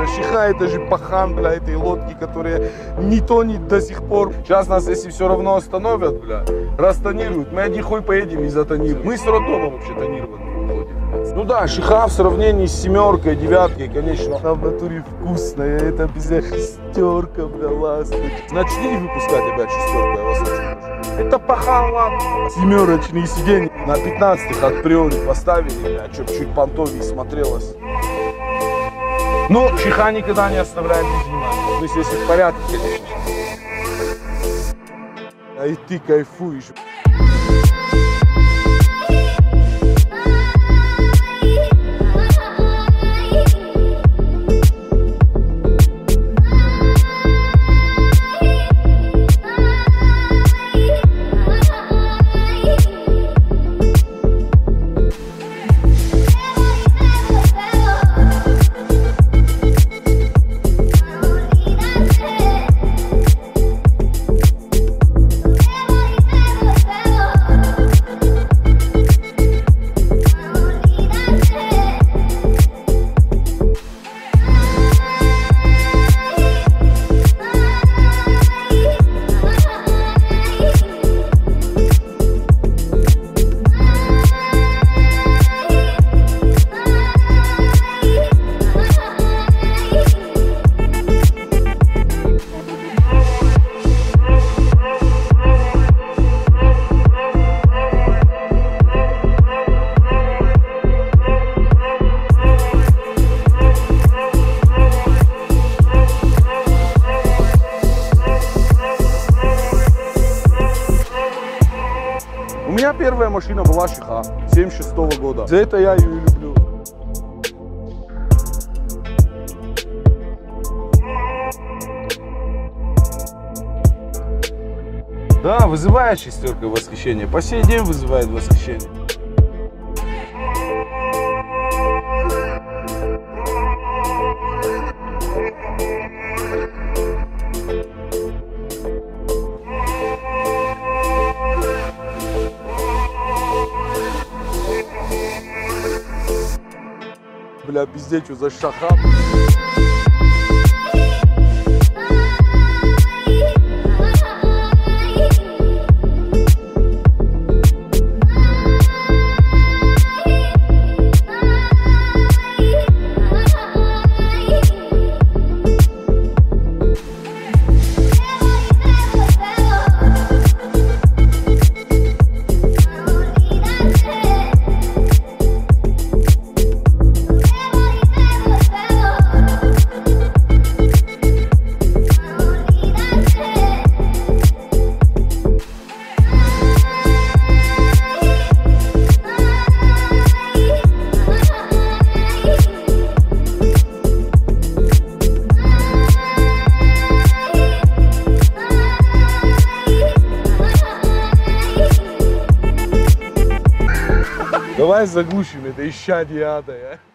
Шиха это же пахан, бля, этой лодки, которые не тонет до сих пор. Сейчас нас, если все равно остановят, бля, растонируют, мы один хуй поедем и затонируем. Мы с роддома вообще тонированы ходим. Ну да, Шиха в сравнении с семеркой, девяткой, конечно, она в натуре вкусная, это шестерка, бля, ласточка. Начни выпускать опять шестерку, я вас очень прошу. Это пахан, ладно. Семерочные сиденья на 15-х от приори поставили, бля, чтоб чуть понтовее смотрелось. Но Шиха никогда не оставляем без внимания. То есть, если в порядке, конечно. А и ты кайфуешь. У меня первая машина была Шиха 76-го года. За это я ее и люблю. Да, вызывает шестерка восхищение. По сей день вызывает восхищение. Бля, пиздец, что за шаха. Давай заглушим это исчадие ада.